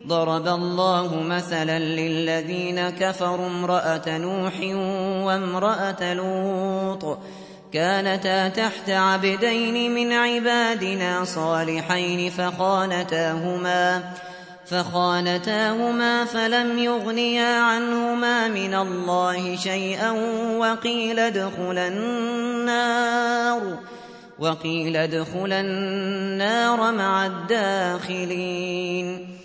ضرب الله مثلا للذين كفروا امرأة نوح وامرأة لوط كانتا تحت عبدين من عبادنا صالحين فخانتاهما فلم يغنيا عنهما من الله شيئا وقيل ادخلا النار مع الداخلين